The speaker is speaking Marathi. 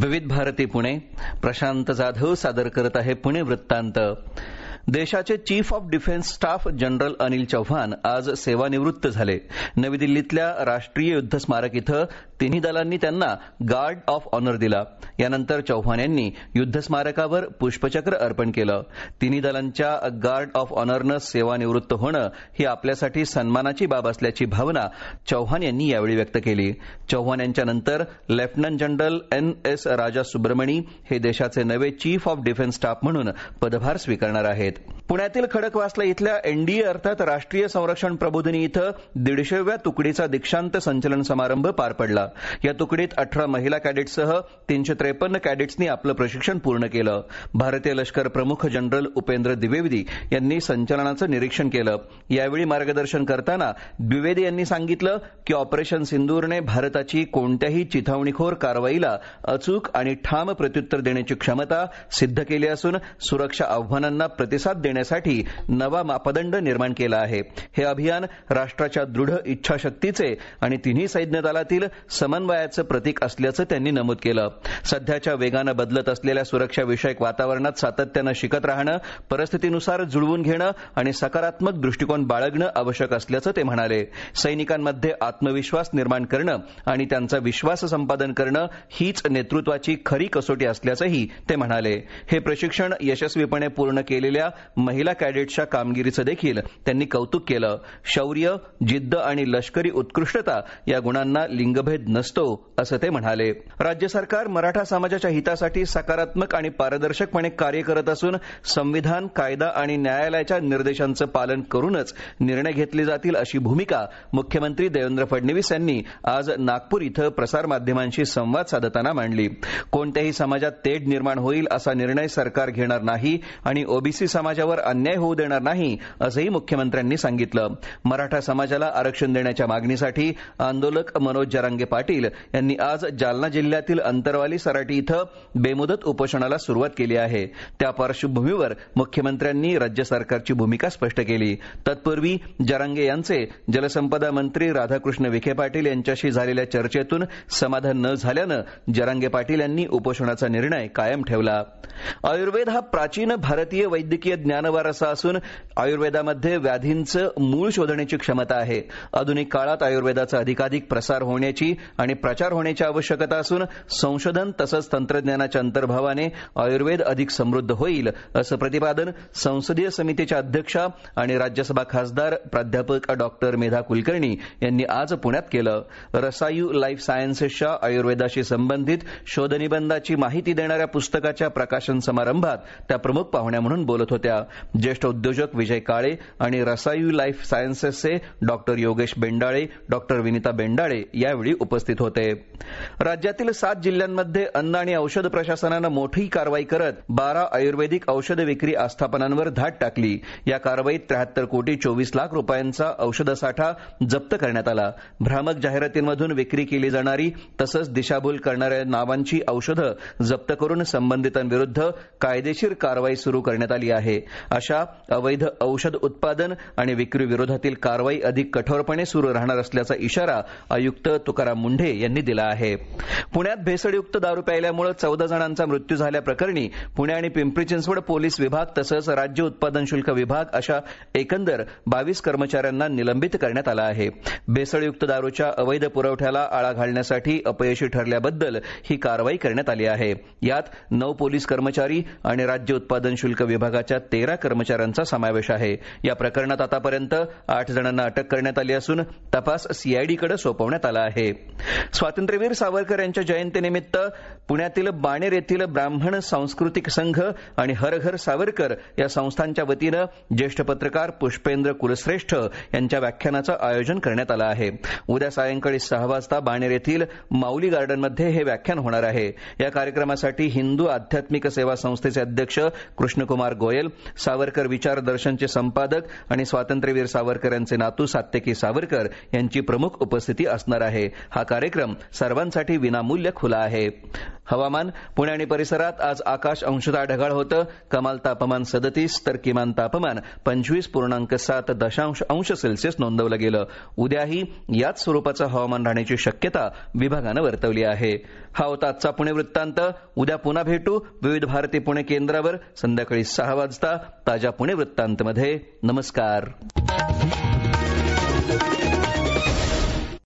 विविध भारती पुणे. प्रशांत जाधव सादर करत आहे पुणे वृत्तांत. देशाचे chief of defence staff general Anil Chauhan आज सेवानिवृत्त झाले. नवी दिल्लीतल्या राष्ट्रीय युद्ध स्मारक इथं तिन्ही दलांनी त्यांना गार्ड ऑफ ऑनर दिला. यानंतर चौहान यांनी युद्ध स्मारकावर पुष्पचक्र अर्पण केलं. तिन्ही दलांच्या गार्ड ऑफ ऑनरनं सेवानिवृत्त होणं ही आपल्यासाठी सन्मानाची बाब असल्याची भावना चौहान यांनी यावेळी व्यक्त केली. चौहान यांच्यानंतर lieutenant general NS Raja Subramani हे देशाचे नवे चीफ ऑफ डिफेन्स स्टाफ म्हणून पदभार स्वीकारणार आहेत. पुण्यातील खडकवासला इथल्या NDA अर्थात राष्ट्रीय संरक्षण प्रबोधिनी इथं 150व्या तुकडीचा दीक्षांत संचलन समारंभ पार पडला. या तुकडीत 18 महिला कॅडेट्ससह 353 कॅडेट्सनी आपलं प्रशिक्षण पूर्ण केलं. भारतीय लष्कर प्रमुख जनरल उपेंद्र द्विवेदी यांनी संचलनाचं निरीक्षण केलं. यावेळी मार्गदर्शन करताना द्विवेदी यांनी सांगितलं की ऑपरेशन सिंदूरने भारताची कोणत्याही चिथावणीखोर कारवाईला अचूक आणि ठाम प्रत्युत्तर देण्याची क्षमता सिद्ध केली असून सुरक्षा आव्हानांना प्रतिसाद देण्यासाठी नवा मापदंड निर्माण केला आहे. हे अभियान राष्ट्राच्या दृढ इच्छाशक्तीचे आणि तिन्ही सैन्य दलातील समन्वयाचं प्रतीक असल्याचं त्यांनी नमूद केलं. सध्याच्या वेगानं बदलत असलेल्या सुरक्षाविषयक वातावरणात सातत्यानं शिकत राहणं, परिस्थितीनुसार जुळवून घेणं आणि सकारात्मक दृष्टिकोन बाळगणं आवश्यक असल्याचं ते म्हणाले. सैनिकांमध्ये आत्मविश्वास निर्माण करणं आणि त्यांचा विश्वास संपादन करणं हीच नेतृत्वाची खरी कसोटी असल्याचंही ते म्हणाले. हे प्रशिक्षण यशस्वीपणे पूर्ण केलेल्या महिला कॅडेट्सच्या कामगिरीचं देखील त्यांनी कौतुक केलं. शौर्य, जिद्द आणि लष्करी उत्कृष्टता या गुणांना लिंगभेद नसतो असं ते म्हणाले. राज्य सरकार मराठा समाजाच्या हितासाठी सकारात्मक आणि पारदर्शकपणे कार्य करत असून संविधान, कायदा आणि न्यायालयाच्या निर्देशांचं पालन करूनच निर्णय घेतले जातील अशी भूमिका मुख्यमंत्री देवेंद्र फडणवीस यांनी आज नागपूर इथं प्रसारमाध्यमांशी संवाद साधताना मांडली. कोणत्याही समाजात तेढ निर्माण होईल असा निर्णय सरकार घेणार नाही आणि ओबीसी समाजावर अन्याय होऊ देणार नाही असंही मुख्यमंत्र्यांनी सांगितलं. मराठा समाजाला आरक्षण देण्याच्या मागणीसाठी आंदोलक मनोज जरांगे पाटील यांनी आज जालना जिल्ह्यातील अंतरवाली सराटी इथं बेमुदत उपोषणाला सुरुवात केली आहे. त्या पार्श्वभूमीवर मुख्यमंत्र्यांनी राज्य सरकारची भूमिका स्पष्ट केली. तत्पूर्वी जरांगे यांचे जलसंपदा मंत्री राधाकृष्ण विखे पाटील यांच्याशी झालेल्या चर्चेतून समाधान न झाल्यानं जरांगे पाटील यांनी उपोषणाचा निर्णय कायम ठेवला. आयुर्वेद हा प्राचीन भारतीय वैद्यकीय ज्ञानवारसा असून आयुर्वेदामध्ये व्याधींचं मूळ शोधण्याची क्षमता आहे. आधुनिक काळात आयुर्वेदाचा अधिकाधिक प्रसार होण्याची आणि प्रचार होण्याची आवश्यकता असून संशोधन तसंच तंत्रज्ञानाच्या अंतर्भावाने आयुर्वेद अधिक समृद्ध होईल असं प्रतिपादन संसदीय समितीच्या अध्यक्षा आणि राज्यसभा खासदार प्राध्यापक डॉक्टर मेधा कुलकर्णी यांनी आज पुण्यात केलं. रसायू लाईफ सायन्सेसच्या आयुर्वेदाशी संबंधित शोधनिबंधाची माहिती देणाऱ्या पुस्तकाच्या प्रकाशन समारंभात त्या प्रमुख पाहुण्या म्हणून बोलत होत्या. ज्येष्ठ उद्योजक विजय काळे आणि रसायू लाईफ सायन्सेसचे डॉक्टर योगेश बेंडाळे, डॉक्टर विनिता बेंडाळे यावेळी उपस्थित होते. राज्यातील 7 जिल्ह्यांमध्ये अन्न आणि औषध प्रशासनानं मोठी कारवाई करत 12 आयुर्वेदिक औषध विक्री आस्थापनांवर धाड टाकली. या कारवाईत 73 कोटी 24 लाख रुपयांचा औषधसाठा जप्त करण्यात आला. भ्रामक जाहिरातींमधून विक्री केली जाणारी तसंच दिशाभूल करणाऱ्या नावांची औषधं जप्त करून संबंधितांविरुद्ध कायदेशीर कारवाई सुरू करण्यात आली आहे. अशा अवैध औषध उत्पादन आणि विक्री विरोधातील कारवाई अधिक कठोरपणे सुरू राहणार असल्याचा इशारा आयुक्त तुकाराम मुंढे यांनी दिला आहे. पुण्यात भेसळयुक्त दारू प्यायल्यामुळे 14 जणांचा मृत्यू झाल्याप्रकरणी पुणे आणि पिंपरी चिंचवड पोलीस विभाग तसंच राज्य उत्पादन शुल्क विभाग अशा एकंदर 22 कर्मचाऱ्यांना निलंबित करण्यात आलं आहे. भेसळयुक्त दारूच्या अवैध पुरवठ्याला आळा घालण्यासाठी अपयशी ठरल्याबद्दल ही कारवाई करण्यात आली आहे. यात 9 पोलीस कर्मचारी आणि राज्य उत्पादन शुल्क विभागाच्या 13 कर्मचाऱ्यांचा समावेश आहे. या प्रकरणात आतापर्यंत 8 जणांना अटक करण्यात आली असून तपास CIDकडे सोपवण्यात आला आहे. स्वातंत्र्यवीर सावरकर यांच्या जयंतीनिमित्त पुण्यातील बाणेर येथील ब्राह्मण सांस्कृतिक संघ आणि हर घर सावरकर या संस्थांच्या वतीनं ज्येष्ठ पत्रकार पुष्पेंद्र कुलश्रेष्ठ यांच्या व्याख्यानाचं आयोजन करण्यात आलं आहे. उद्या सायंकाळी 6 वाजता बाणेर येथील माऊली गार्डनमध्ये हे व्याख्यान होणार आहे. या कार्यक्रमासाठी हिंदू आध्यात्मिक सेवा संस्थेचे अध्यक्ष कृष्णकुमार गोयल, सावरकर विचार दर्शनचे संपादक आणि स्वातंत्र्यवीर सावरकर यांचे नातू सात्यकी सावरकर यांची प्रमुख उपस्थिती असणार आहे. हा कार्यक्रम सर्वांसाठी विनामूल्य खुला आहे. हवामान. पुणे आणि परिसरात आज आकाश अंशतः ढगाळ होतं. कमाल तापमान 37 तर किमान तापमान 25.7 अंश सेल्सिअस नोंदवलं गेलं. उद्याही याच स्वरूपाचं हवामान राहण्याची शक्यता विभागानं वर्तवली आहे. हा होता आजचा पुणे वृत्तांत. उद्या पुन्हा भेटू विविध भारती पुणे केंद्रावर संध्याकाळी 6 वाजता ताज्या पुणे वृत्तांतमध्ये. नमस्कार.